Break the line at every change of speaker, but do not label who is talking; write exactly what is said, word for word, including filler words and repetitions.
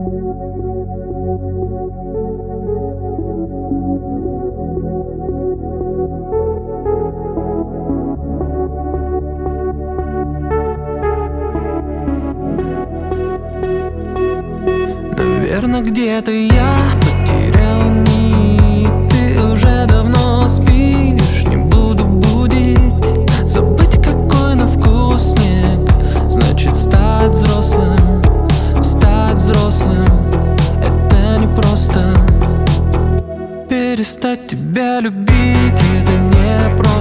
Наверно, где-то я потерял нить. Ты уже давно спишь, не буду будить. Забыть, какой на вкус снег, значит стать взрослым. Стать взрослым — это не просто. Перестать тебя любить — это не просто.